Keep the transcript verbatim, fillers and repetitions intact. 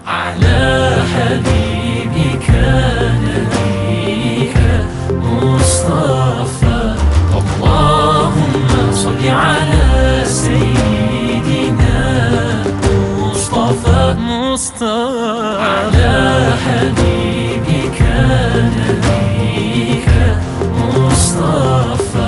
على حبيبك نبيك مصطفى. اللهم صل على سيدنا مصطفى مصطفى على حبيبك نبيك مصطفى.